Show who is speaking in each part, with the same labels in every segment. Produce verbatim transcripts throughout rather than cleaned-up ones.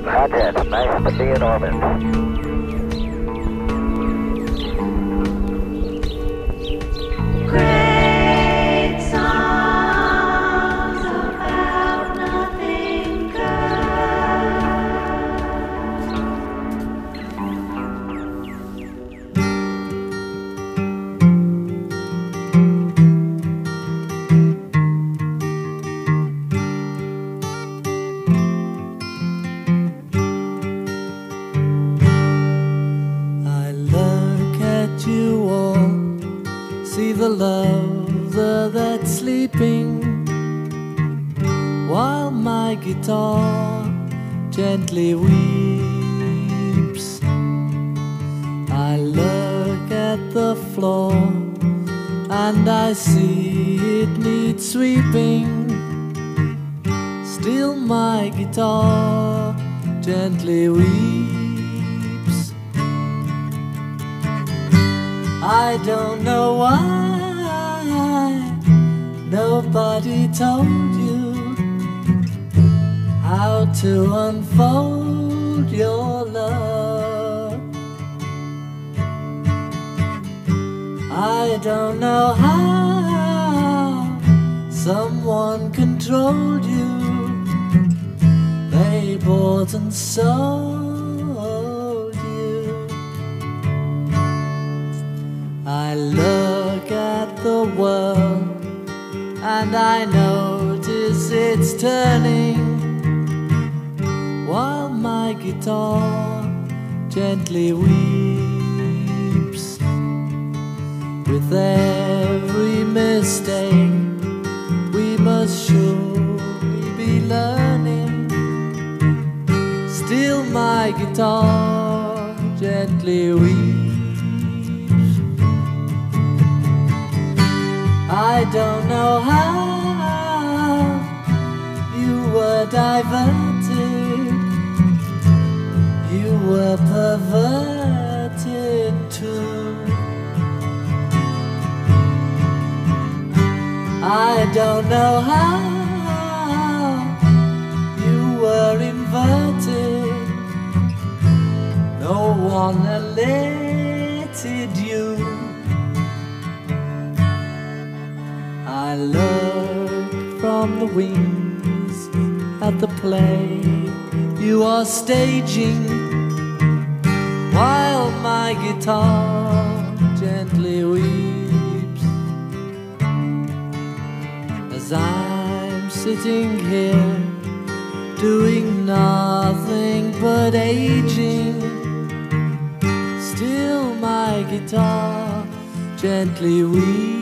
Speaker 1: Contact. Nice to be in orbit.
Speaker 2: The lover that's sleeping while my guitar gently weeps. I look at the floor and I see it needs sweeping. Still my guitar gently weeps. I don't know why nobody told you how to unfold your love. I don't know how someone controlled you. They bought and sold you. I look at the world and I notice it's turning while my guitar gently weeps. With every mistake we must surely be learning. Still my guitar gently weeps. I don't know how you were diverted, you were perverted too. I don't know how you were inverted, no one elated you. I look from the wings at the play you are staging, while my guitar gently weeps. As I'm sitting here doing nothing but aging, still my guitar gently weeps.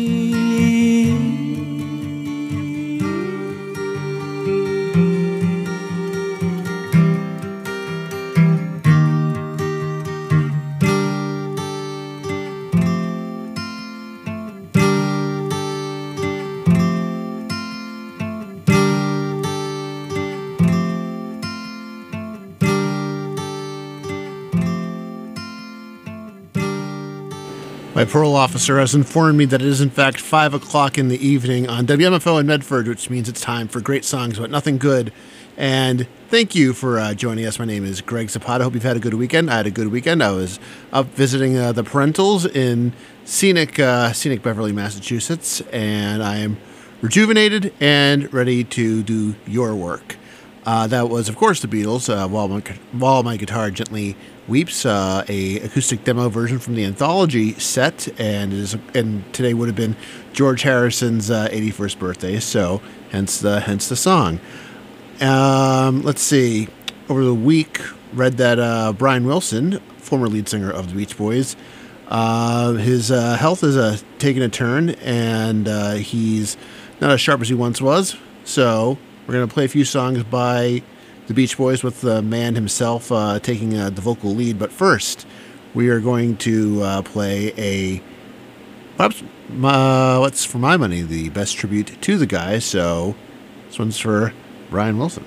Speaker 3: My parole officer has informed me that it is in fact five o'clock in the evening on W M F O in Medford, which means it's time for great songs but nothing good. And thank you for uh, joining us. My name is Greg Zapata. Hope you've had a good weekend. I had a good weekend. I was up visiting uh, the Parentals in scenic, uh, scenic Beverly, Massachusetts, and I am rejuvenated and ready to do your work. Uh, that was, of course, the Beatles, uh, While My, While My Guitar Gently Weeps, uh, a acoustic demo version from the anthology set, and it is, and today would have been George Harrison's uh, eighty-first birthday, so hence the hence the song. Um, let's see. Over the week, read that uh, Brian Wilson, former lead singer of the Beach Boys, uh, his uh, health is uh, taking a turn, and uh, he's not as sharp as he once was, so we're going to play a few songs by the Beach Boys with the man himself uh, taking uh, the vocal lead. But first, we are going to uh, play a, perhaps, uh, what's for my money, the best tribute to the guy. So this one's for Brian Wilson.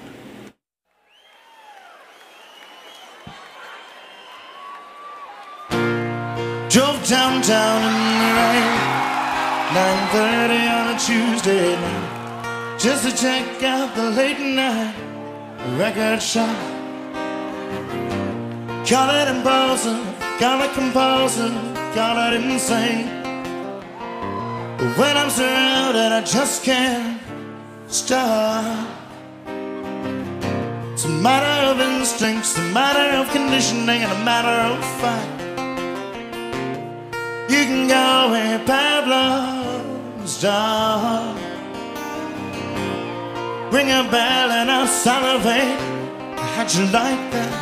Speaker 4: Drove downtown in the rain, nine thirty on a Tuesday night, just to check out the late night record shop. Call it imposing, call it composing, call it insane. But when I'm surrounded, I just can't stop. It's a matter of instincts, a matter of conditioning, and a matter of fact. You can go where Pablo's dog. Ring a bell and I'll salivate. How'd you like that?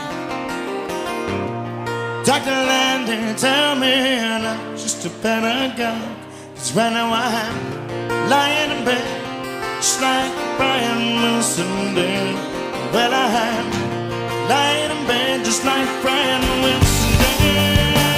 Speaker 4: Doctor Landy, tell me not just a pentagon. Cause right now I'm lying in bed, just like Brian Wilson did. Well, I'm lying in bed, just like Brian Wilson did.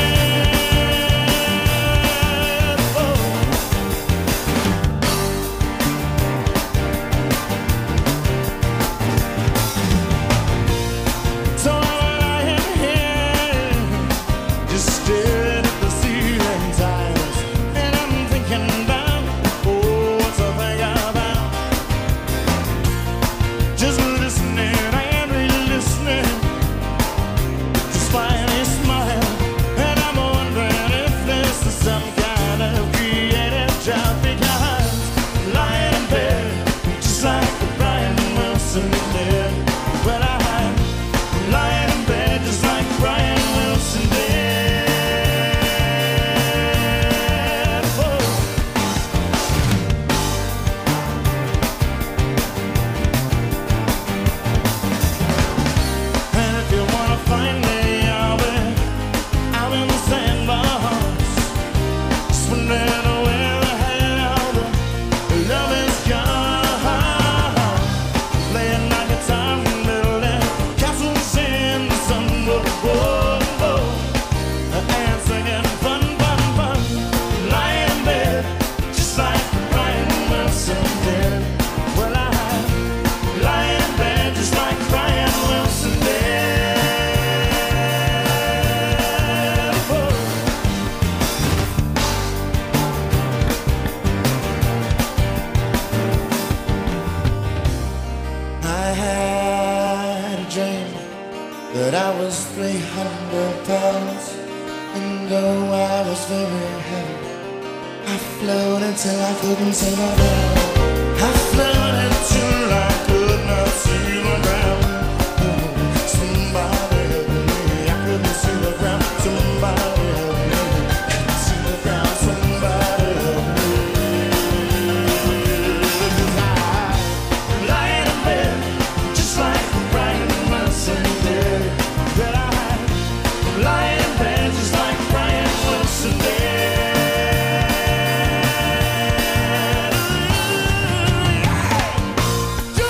Speaker 4: But I was three hundred pounds, and though I was very heavy, I floated till I couldn't see the ground. I floated till I could not see the ground. Oh, somebody help me, I couldn't see the ground. Somebody help me, couldn't see the ground. Somebody help me. 'Cause I lie in bed, just like Brian Wilson did. But I lie in bed, just like Brian Wilson did. Do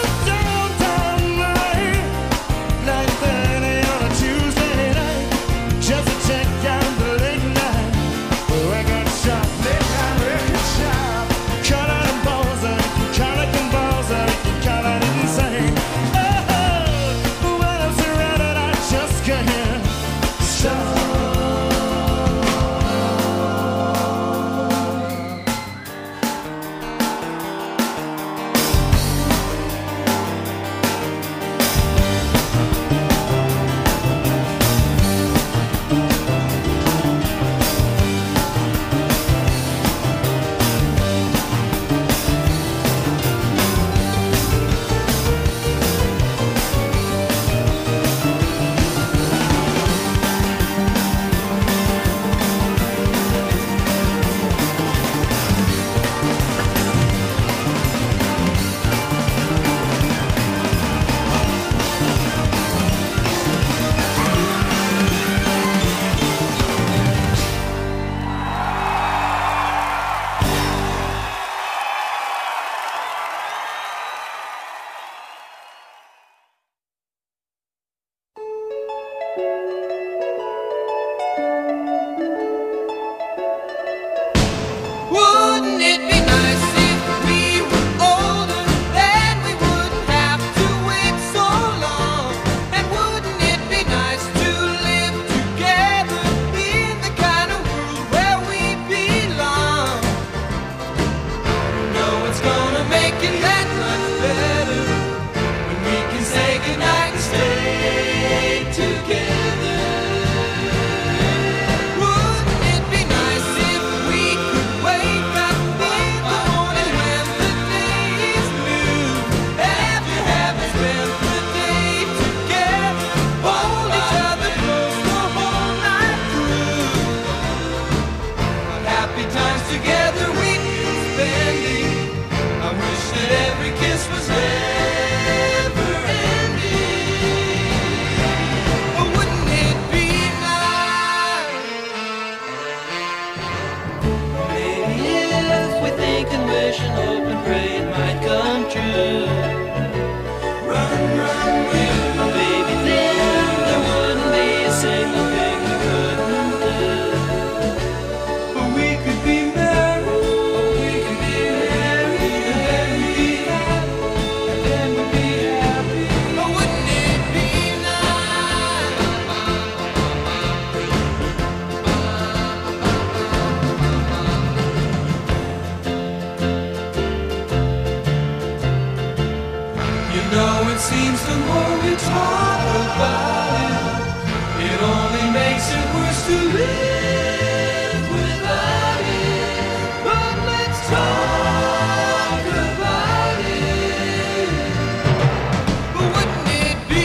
Speaker 2: more we talk about it, it only makes it worse to live without it. But let's talk about it. But wouldn't it be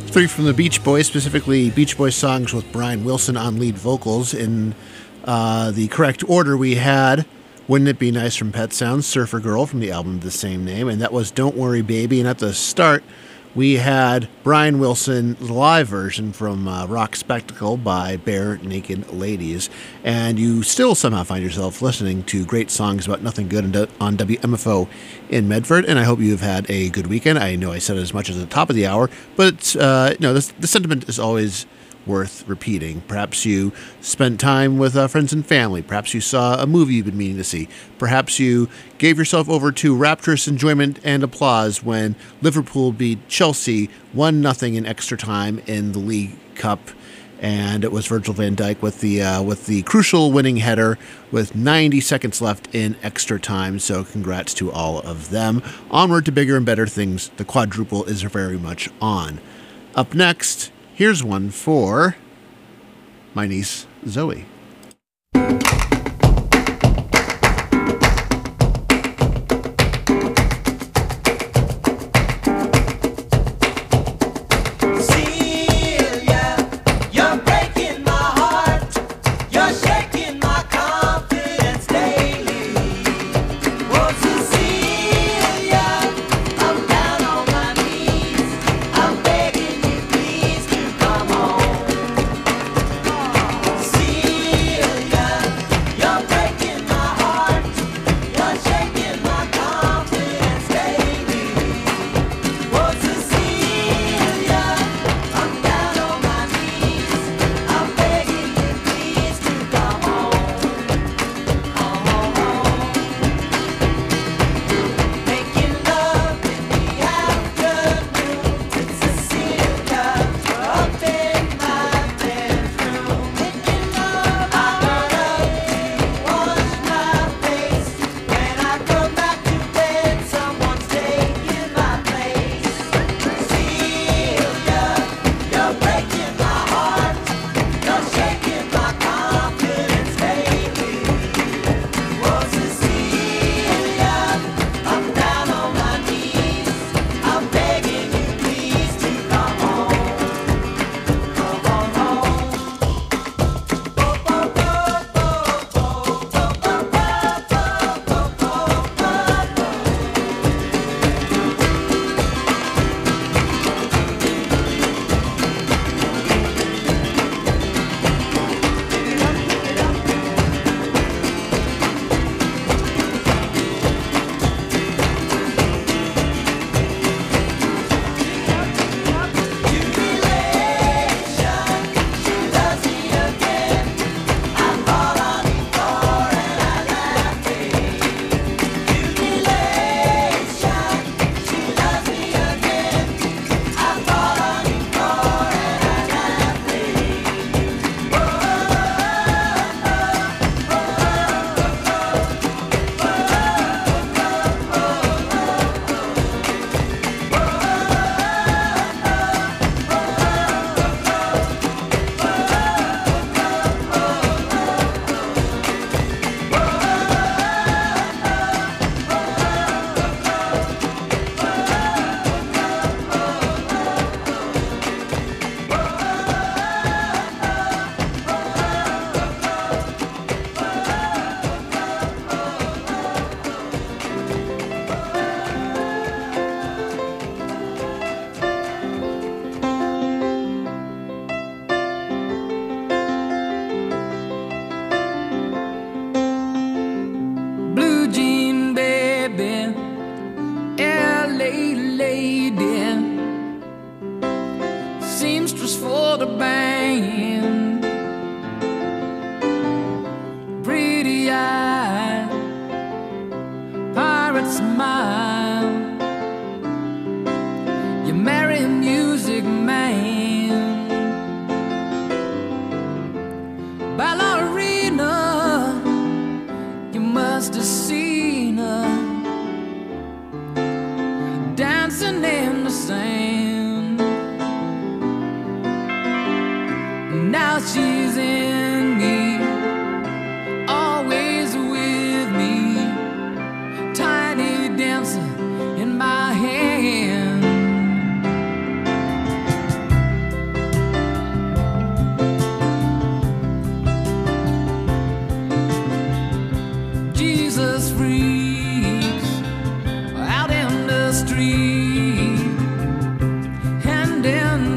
Speaker 3: Three from the Beach Boys, specifically Beach Boys songs with Brian Wilson on lead vocals. In uh, the correct order, we had Wouldn't It Be Nice from Pet Sounds, Surfer Girl from the album of the same name, and that was Don't Worry Baby. And at the start, we had Brian Wilson, the live version from uh, Rock Spectacle by Bare Naked Ladies. And you still somehow find yourself listening to great songs about nothing good on W M F O in Medford, and I hope you've had a good weekend. I know I said it as much as at the top of the hour, but uh, you know, this, the sentiment is always worth repeating. Perhaps you spent time with uh, friends and family. Perhaps you saw a movie you've been meaning to see. Perhaps you gave yourself over to rapturous enjoyment and applause when Liverpool beat Chelsea one nothing in extra time in the League Cup. And it was Virgil van Dijk with the uh, with the crucial winning header with ninety seconds left in extra time. So congrats to all of them. Onward to bigger and better things. The quadruple is very much on. Up next, here's one for my niece, Zoe.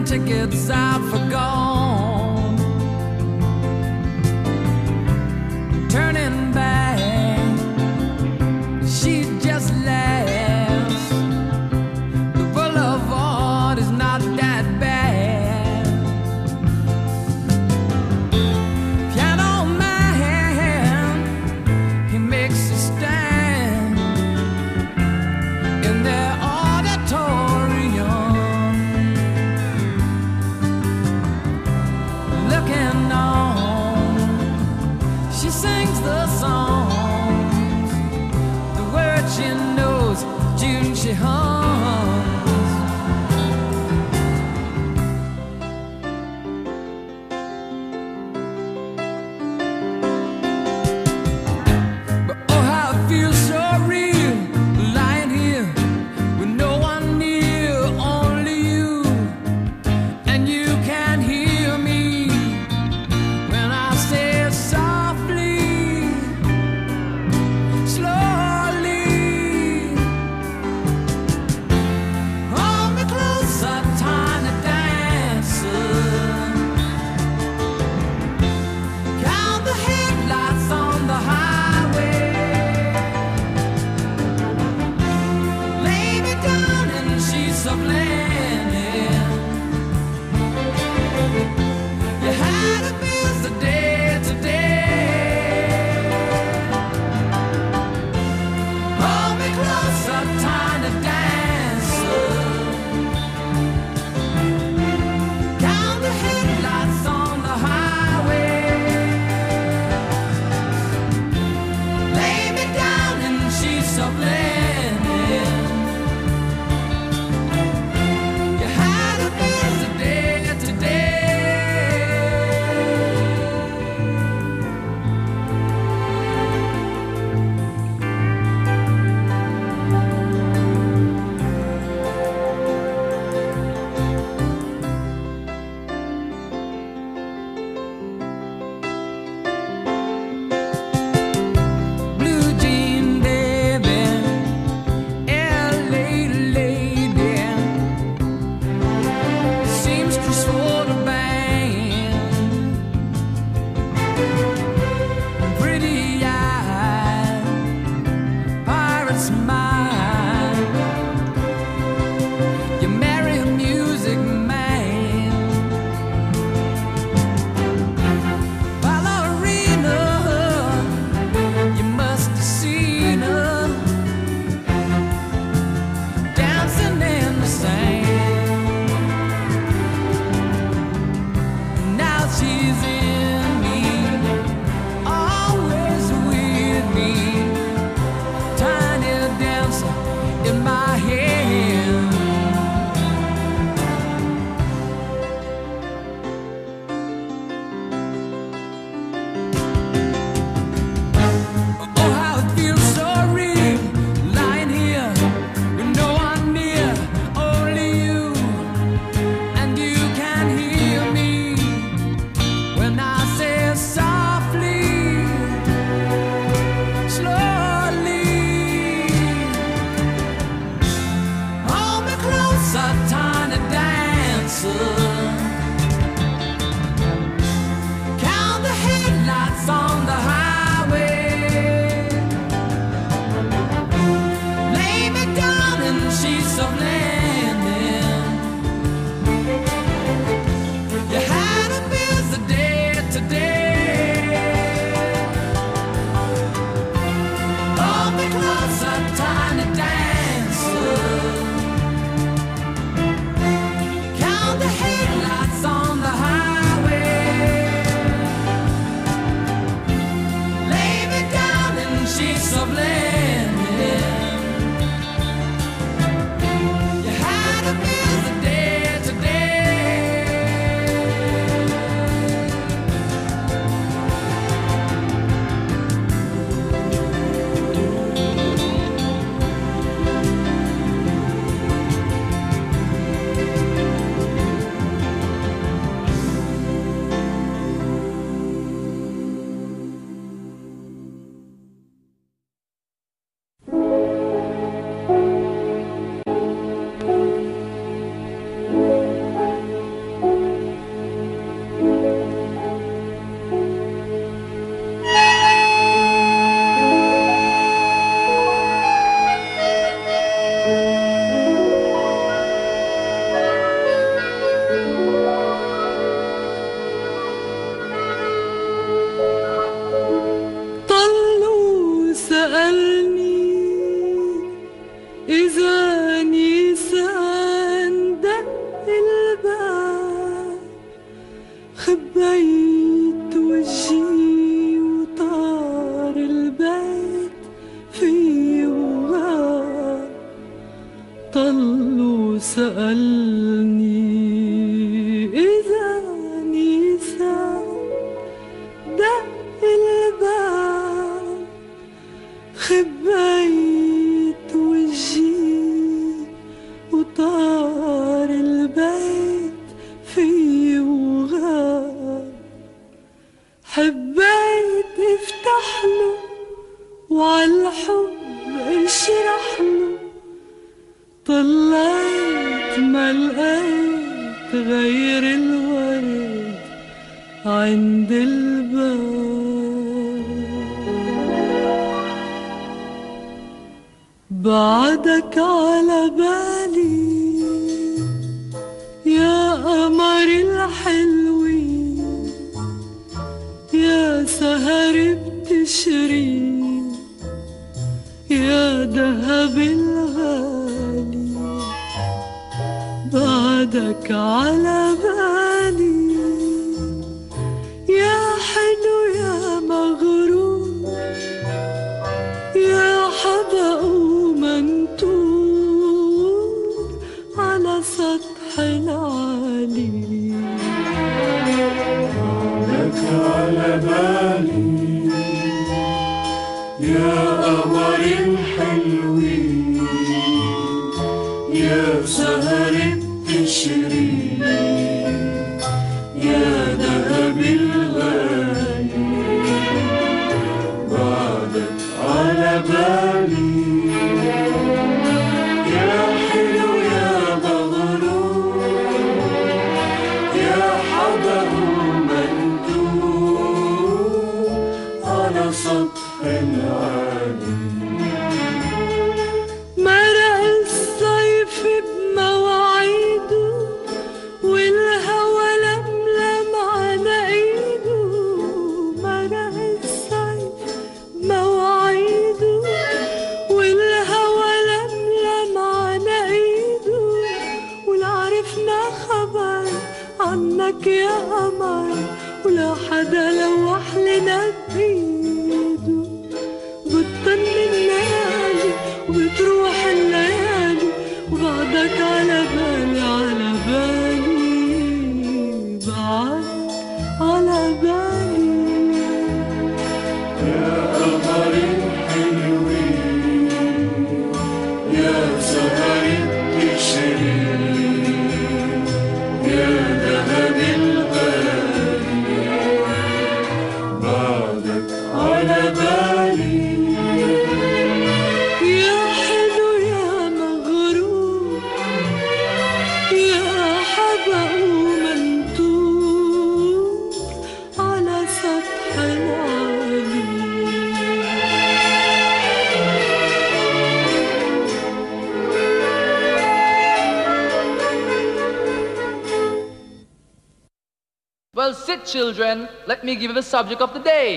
Speaker 2: tickets out for gone. Turning back, she just laughs. The boulevard is not that bad. Piano man, he makes a stand in their auditorium.
Speaker 5: سهر الورد عند الباب، بعدك على بالي يا قمر الحلوين، يا سهر بتشري يا دهب الغالي، بعدك على بالي يا حلو يا مغرور، يا حدا ومنتور على سطح العالي، بعدك على بالي يا قمر الحلوين، يا سهر بتشري يا دهب الغالي، بعدك على بالي يا حلو يا مغرور، يا حدا مندوب على سطح العالي، مرق الصيف بمواعيده والهوى لملم على ايده، مرق الصيف بمواعيده والهوى لملم على ايده، ولا عرفنا خبر عنك يا قمر ولا حدا لوح لنا بإيده، بتطل الليالي وبتروح الليالي وبعدك على بالي على بالي، بعدك على بالي يا قمر الحلوين، يا سهر بتشري يا دهب الغالي، بعدك على بالي يا حلو يا مغرور، يا حدا ومنتور على سطح العالي.
Speaker 6: Well, sit, children. Let me give you the subject of the day.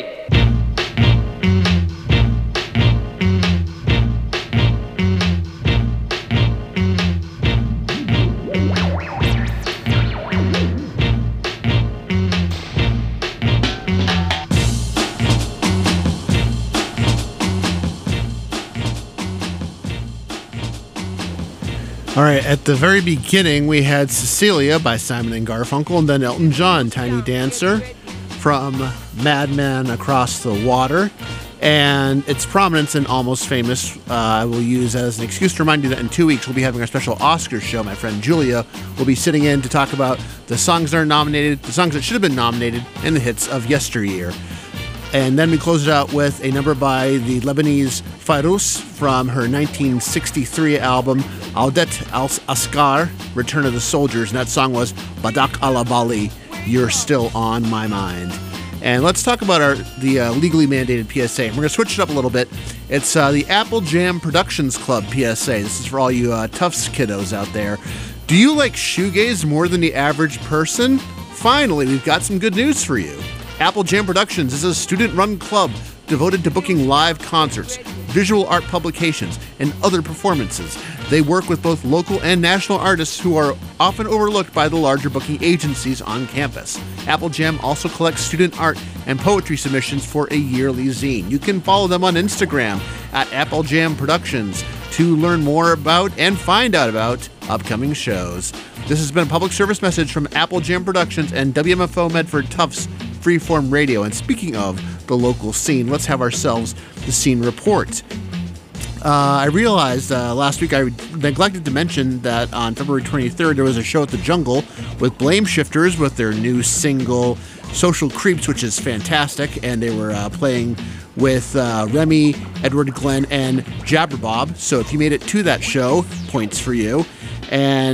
Speaker 3: All right, at the very beginning, we had Cecilia by Simon and Garfunkel, and then Elton John, Tiny Dancer, from Madman Across the Water. And its prominence in Almost Famous, uh, I will use as an excuse to remind you that in two weeks we'll be having our special Oscars show. My friend Julia will be sitting in to talk about the songs that are nominated, the songs that should have been nominated, and the hits of yesteryear. And then we close it out with a number by the Lebanese Fairuz from her nineteen sixty-three album Audet Al-Askar, Return of the Soldiers, and that song was Badak Ala Bali, You're Still on My Mind. And let's talk about our the uh, legally mandated P S A. We're going to switch it up a little bit. It's uh, the Apple Jam Productions Club P S A. This is for all you uh, Tufts kiddos out there. Do you like shoegaze more than the average person? Finally, we've got some good news for you. Apple Jam Productions is a student-run club devoted to booking live concerts, visual art publications, and other performances. They work with both local and national artists who are often overlooked by the larger booking agencies on campus. Apple Jam also collects student art and poetry submissions for a yearly zine. You can follow them on Instagram at Apple Jam Productions to learn more about and find out about upcoming shows. This has been a public service message from Apple Jam Productions and W M F O Medford Tufts Freeform Radio. And speaking of the local scene, let's have ourselves the scene report. Uh, I realized uh, last week I neglected to mention that on February twenty-third there was a show at the Jungle with Blame Shifters with their new single Social Creeps, which is fantastic, and they were uh, playing with uh, Remy, Edward Glenn, and Jabberbob. So if you made it to that show, points for you. And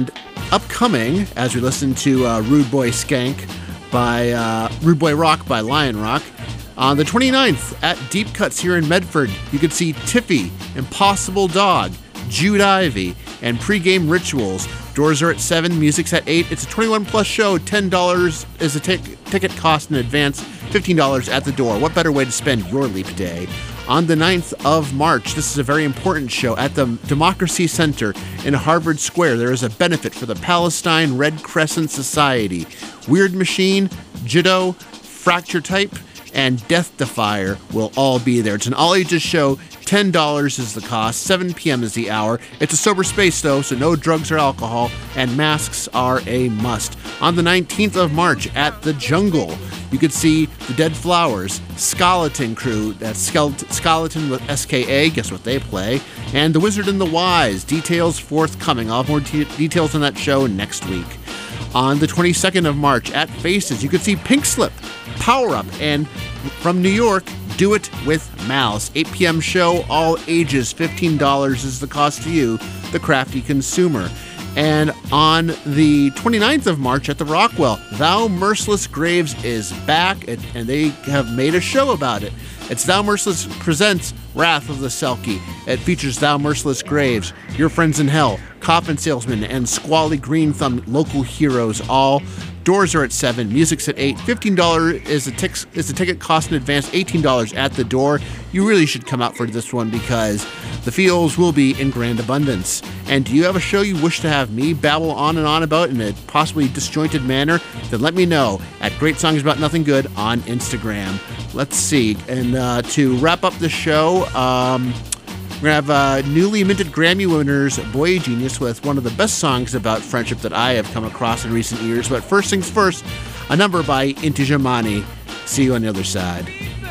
Speaker 3: upcoming, as we listen to uh, Rude Boy Skank by uh, Rude Boy Rock by Lion Rock. On the twenty-ninth at Deep Cuts here in Medford, you can see Tiffy, Impossible Dog, Jude Ivy, and Pregame Rituals. Doors are at seven, music's at eight. It's a twenty-one plus show. ten dollars is a tic- ticket cost in advance, fifteen dollars at the door. What better way to spend your Leap Day? On the ninth of March, this is a very important show at the Democracy Center in Harvard Square. There is a benefit for the Palestine Red Crescent Society. Weird Machine, Judo, Fracture Type, and Death Defier will all be there. It's an all-ages show. ten dollars is the cost. seven p.m. is the hour. It's a sober space, though, so no drugs or alcohol, and masks are a must. On the nineteenth of March at the Jungle, you could see the Dead Flowers, Skeleton Crew, that's Skeleton with S K A, guess what they play, and The Wizard and the Wise. Details forthcoming. I'll have more te- details on that show next week. On the twenty-second of March at Faces, you could see Pink Slip, Power Up, and from New York, Do It With Malice. eight p.m. show, all ages, fifteen dollars is the cost to you, the crafty consumer. And on the twenty-ninth of March at the Rockwell, Thou Merciless Graves is back, and, and they have made a show about it. It's Thou Merciless presents Wrath of the Selkie. It features Thou Merciless Graves, Your Friends in Hell, Coffin Salesman, and Squally Green Thumb local heroes all. Doors are at seven, music's at eight. fifteen dollars is the tix- is the ticket cost in advance, eighteen dollars at the door. You really should come out for this one because the feels will be in grand abundance. And do you have a show you wish to have me babble on and on about in a possibly disjointed manner? Then let me know at Great Songs About Nothing Good on Instagram. Let's see. And uh, to wrap up the show, um, we're going to have uh, newly minted Grammy winners Boy Genius with one of the best songs about friendship that I have come across in recent years. But first things first, a number by Inti Germani. See you on the other side.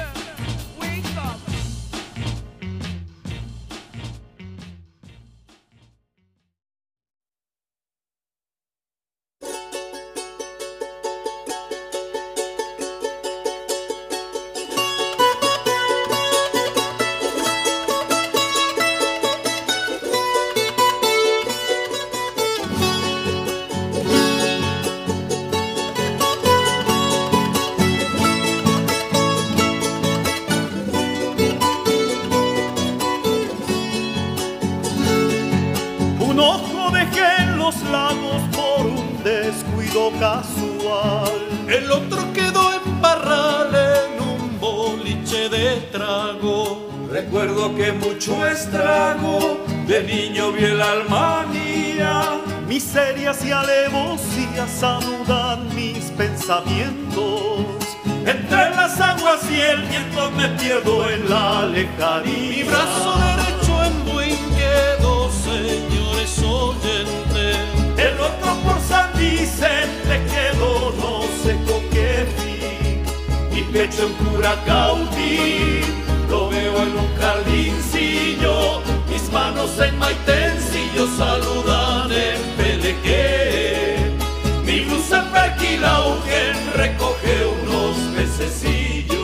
Speaker 7: El otro quedó en parral en un boliche de trago. Recuerdo que mucho estrago de niño vi el alma mía. Miserias y alevosías saludan mis pensamientos. Entre las aguas y el viento me pierdo en la lejanía. Mi brazo derecho en buen quedó, señores oyentes. El otro por San Vicente quedó, no sé con qué fin. Mi pecho en Curacautín, lo veo en un jardincillo. Mis manos en Maitencillo saludan en Pelequé. Mi blusa en Perquilaugen recoge unos pececillos.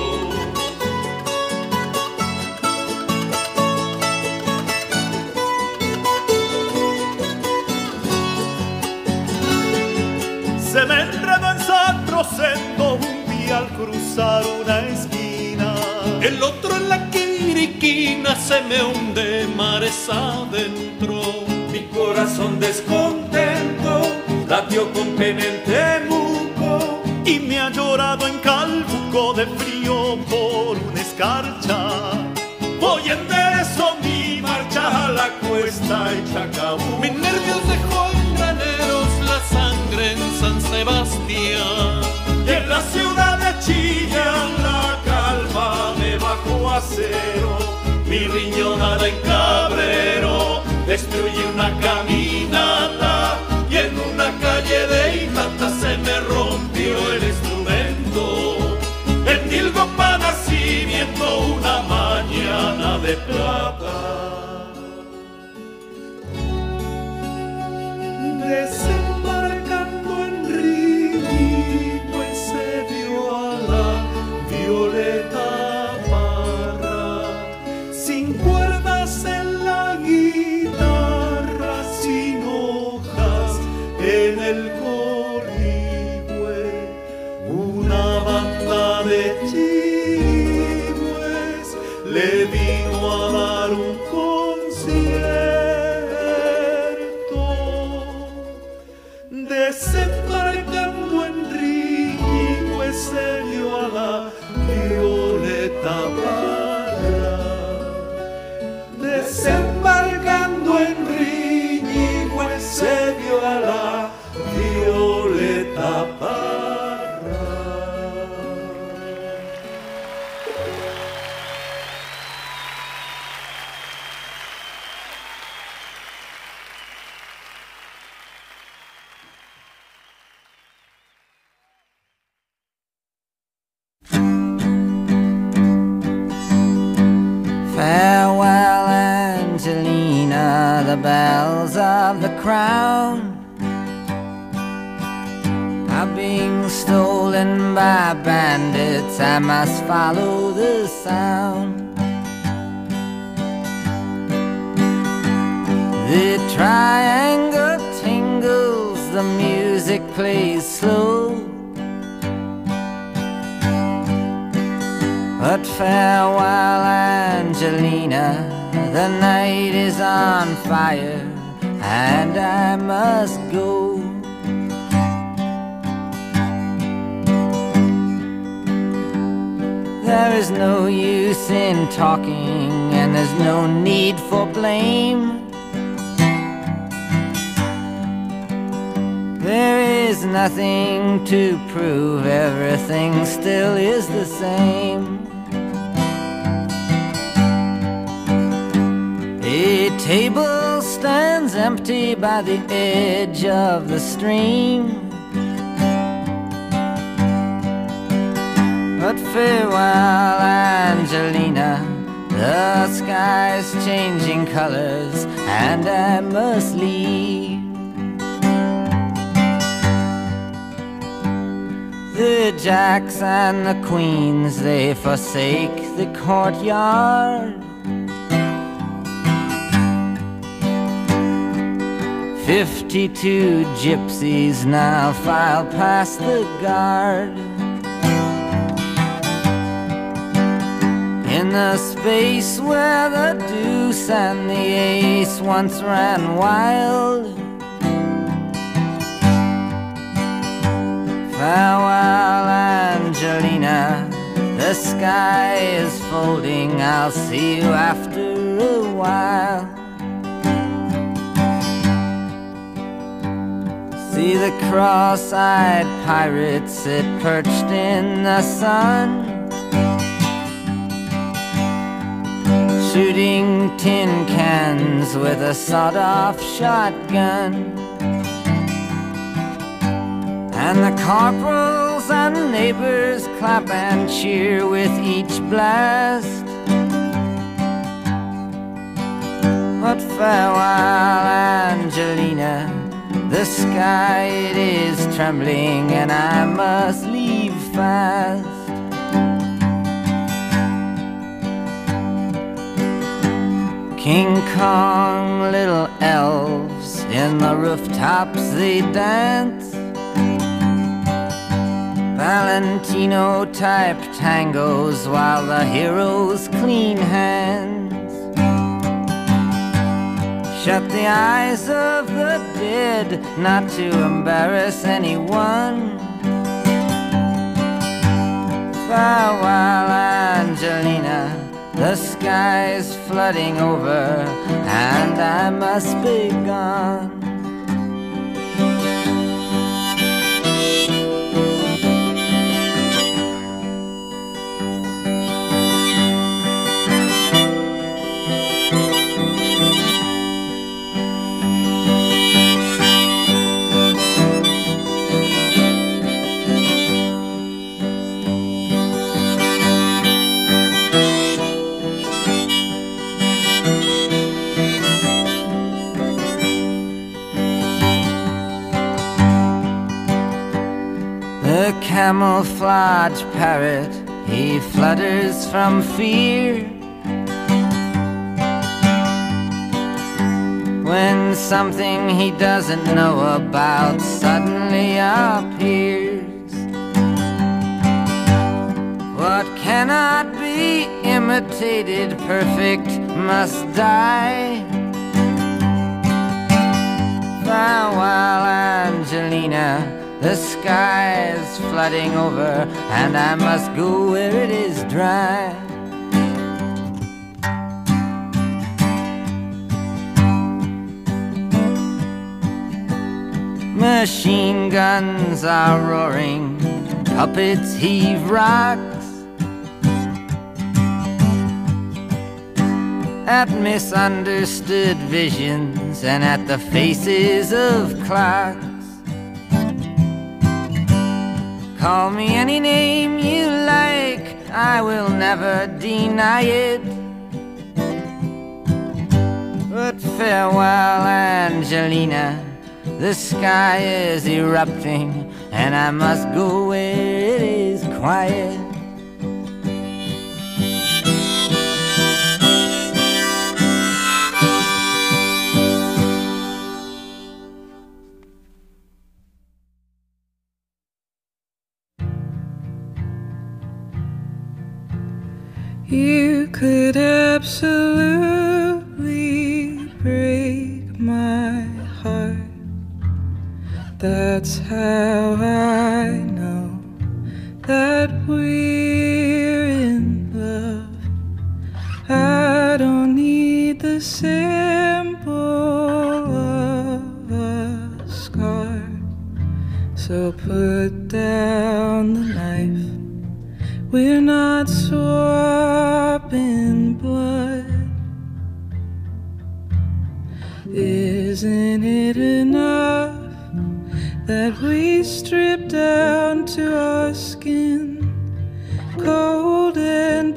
Speaker 7: Se me enredó en San Rosendo un día al cruzar una esquina. El otro en la Quiriquina se me hunde mares adentro. Mi corazón descontento latió con pena en Temuco y me ha llorado en Calbuco de frío por una escarcha. Voy enderezo mi marcha a la cuesta y Chacabuco. Mis nervios dejó en graneros la sangre en San Sebastián. Y en la ciudad de Chillán la calma me bajó a cero. Mi riñonada en Cabrero destruye una caminata. Y en una calle de Itata se me rompió el instrumento. En Nilgopa nacimiento una mañana de plata. Desembarcando en Rini, pues se vio a la Violeta Parra, sin cuerdas en la guitarra, sin hojas en
Speaker 8: the bells of the crown are being stolen by bandits, I must follow the sound. The triangle tingles, the music plays slow, but farewell, Angelina, the night is on fire, and I must go. There is no use in talking, and there's no need for blame. There is nothing to prove, everything still is the same. A table stands empty by the edge of the stream, but farewell, Angelina, the sky's changing colors, and I must leave. The jacks and the queens, they forsake the courtyard. Fifty-two gypsies now file past the guard. In the space where the deuce and the ace once ran wild, farewell, Angelina, the sky is folding, I'll see you after a while. See the cross-eyed pirates sit perched in the sun, shooting tin cans with a sawed-off shotgun. And the corporals and neighbors clap and cheer with each blast. But farewell, Angelina, the sky it is trembling, and I must leave fast. King Kong, little elves in the rooftops they dance, Valentino type tangos while the heroes clean hands. Shut the eyes of the dead, not to embarrass anyone. Farewell, Angelina, the sky's flooding over, and I must be gone. The camouflage parrot, he flutters from fear when something he doesn't know about suddenly appears. What cannot be imitated, perfect must die. Farewell, Angelina, the sky is flooding over, and I must go where it is dry. Machine guns are roaring, puppets heave rocks at misunderstood visions and at the faces of clocks. Call me any name you like, I will never deny it. But But farewell, Angelina, the sky is erupting, and I must go where it is quiet.
Speaker 5: You could absolutely break my heart. That's how I know that we're in love. I don't need the symbol of a scar, so put down the knife. We're not swapping blood. Isn't it enough that we strip down to our skin, cold and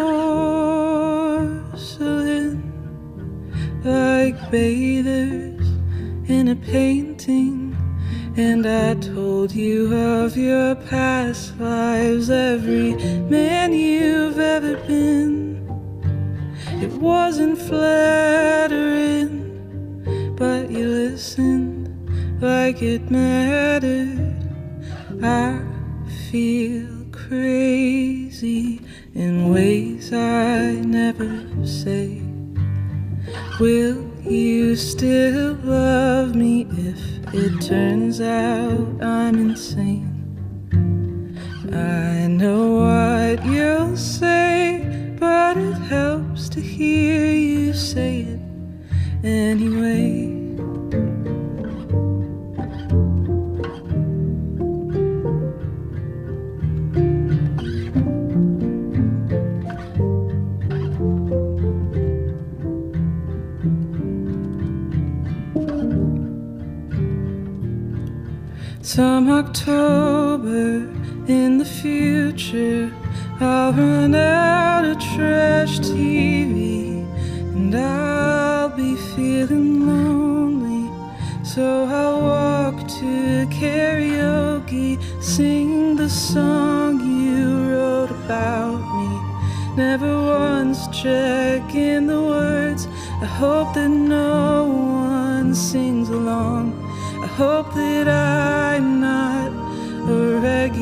Speaker 5: porcelain, like bathers in a painting? And I told you of your past lives, every man you've ever been. It wasn't flattering, but you listened like it mattered. I feel crazy in ways I never say. Will you still love me if it turns out I'm insane? I know what you'll say, but it helps to hear you say it anyway. Some October in the future, I'll run out of trash T V, and I'll be feeling lonely. So I'll walk to karaoke, sing the song you wrote about me. Never once check in the words. I hope that no one sings along. I hope that I'm not a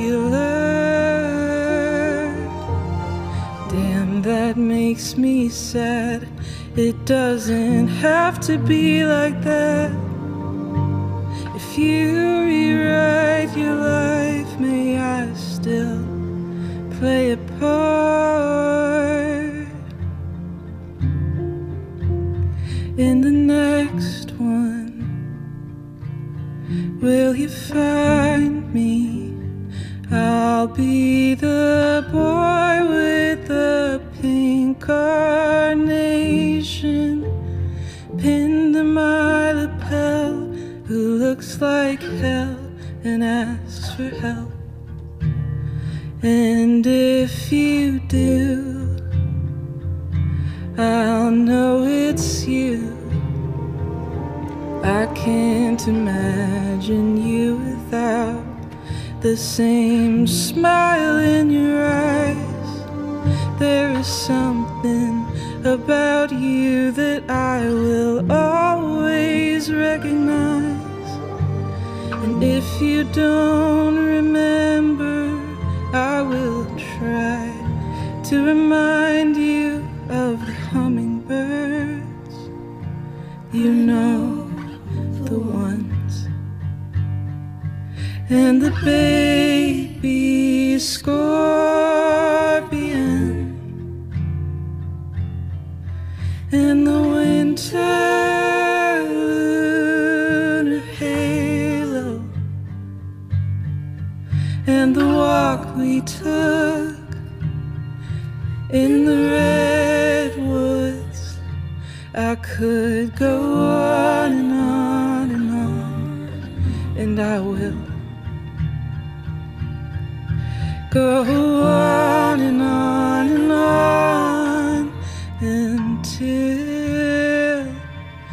Speaker 5: regular. Damn, that makes me sad. It doesn't have to be like that. If you rewrite your life, may I still play a part in the next one. Will you find me? I'll be the boy with the pink carnation pinned to my lapel, who looks like hell and asks for help. And if you do, I'll know it's you. I can't imagine you without the same smile in your eyes. There is something about you that I will always recognize. And if you don't remember, I will try to remind you of the hummingbirds. You know, the ones, and the baby scorpion, and the winter lunar halo, and the walk we took in the redwoods. I could go on and on and on, and I will go on and on and on until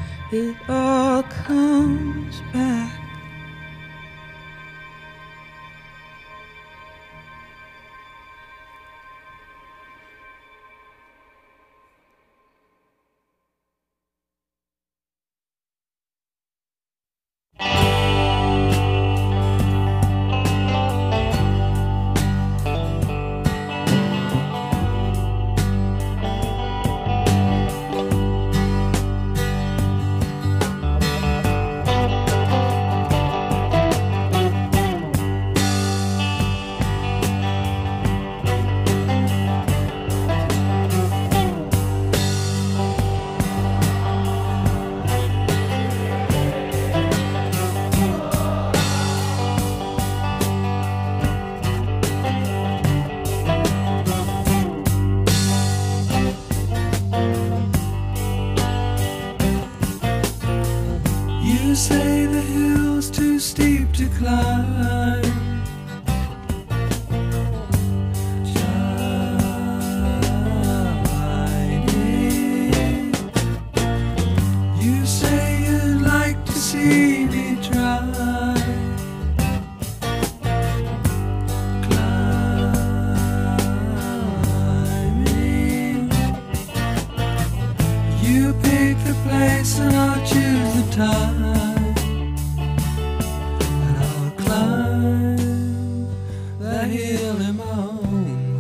Speaker 5: pass and I'll choose the time, and I'll climb that hill in my own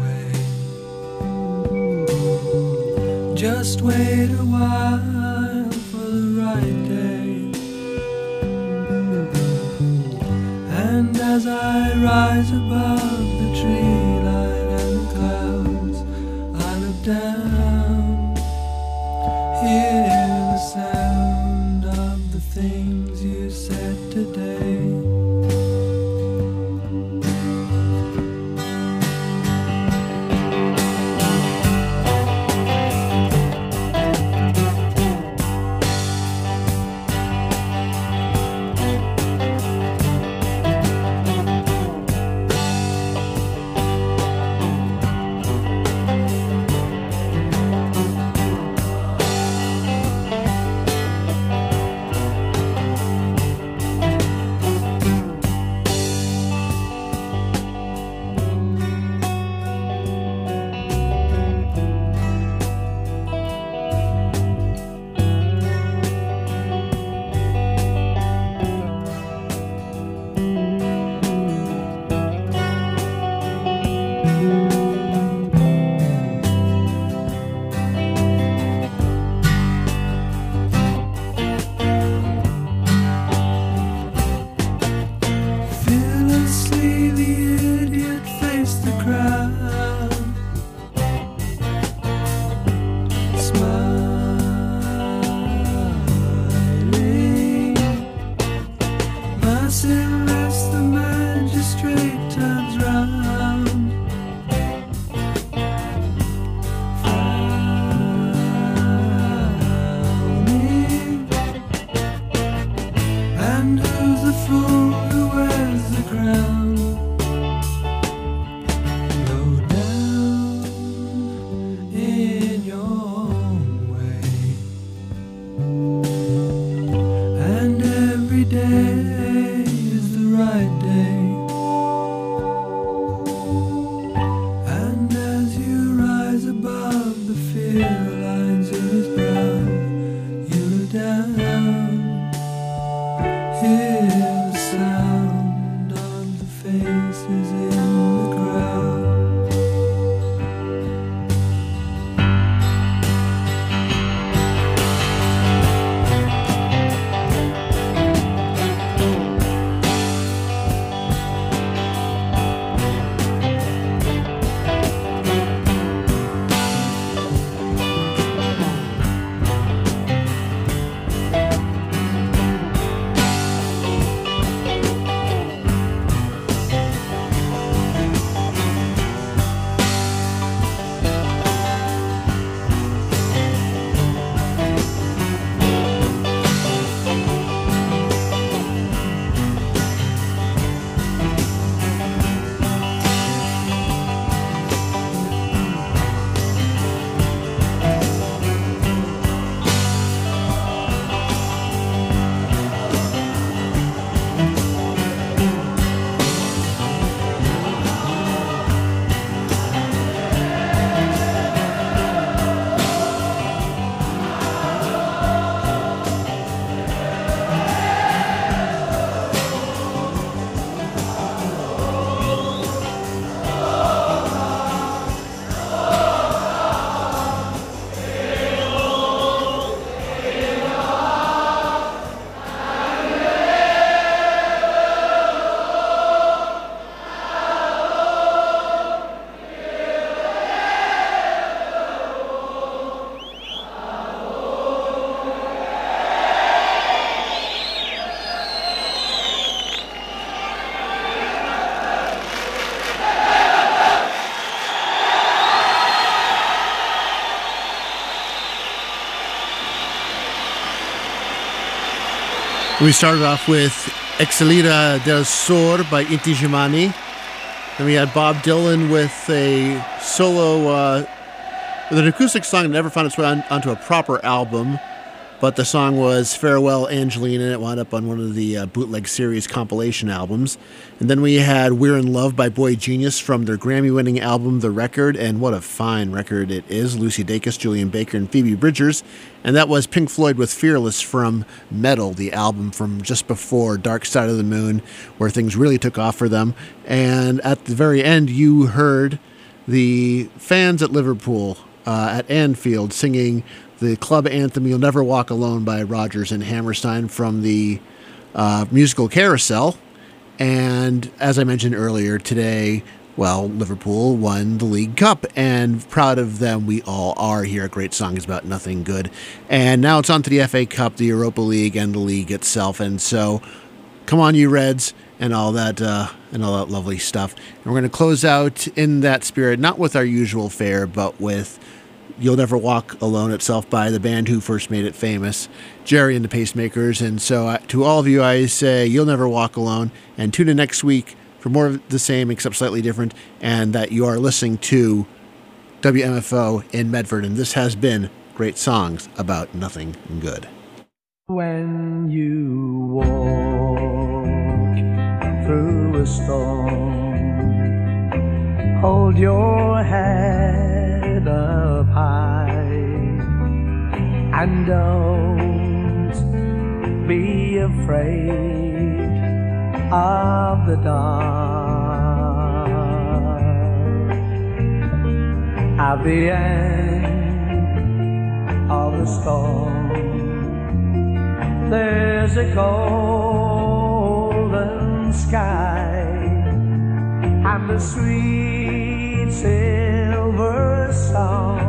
Speaker 5: way. Just wait a while for the right day, and as I rise above the tree line and the clouds, I look down, hear the sound of the things you said today. Fearlessly the idiot faced the crowd, smiling. Merciless, the magistrate turns round, frowning. And who's the fool who wears the crown? Go down in your own way, and every day is the right day. And as you rise above the fear lines in his brow, you look down, hear the sound of the faces in the crowd.
Speaker 3: We started off with Excelida del Sur by Inti Gimani. Then we had Bob Dylan with a solo, uh, with an acoustic song that never found its way on, onto a proper album but the song was Farewell Angelina, and it wound up on one of the uh, Bootleg Series compilation albums. And then we had We're in Love by Boy Genius from their Grammy-winning album The Record, and what a fine record it is. Lucy Dacus, Julian Baker, and Phoebe Bridgers. And that was Pink Floyd with Fearless from Metal, the album from just before Dark Side of the Moon, where things really took off for them. And at the very end, you heard the fans at Liverpool, uh, at Anfield, singing the club anthem You'll Never Walk Alone by Rodgers and Hammerstein from the uh, musical Carousel. And as I mentioned earlier today, well, Liverpool won the League Cup, and proud of them we all are here at Great Songs About Nothing Good. And now it's on to the F A Cup, the Europa League, and the league itself. And so, come on, you Reds, and all that uh, and all that lovely stuff. And we're going to close out in that spirit, not with our usual fare, but with You'll Never Walk Alone itself by the band who first made it famous, Jerry and the Pacemakers. And so uh, to all of you, I say You'll Never Walk Alone, and tune in next week for more of the same except slightly different, and that you are listening to W M F O in Medford, and this has been Great Songs About Nothing Good.
Speaker 9: When you walk through a storm, hold your head up high, and don't be afraid of the dark. At the end of the storm, there's a golden sky and a sweet silver song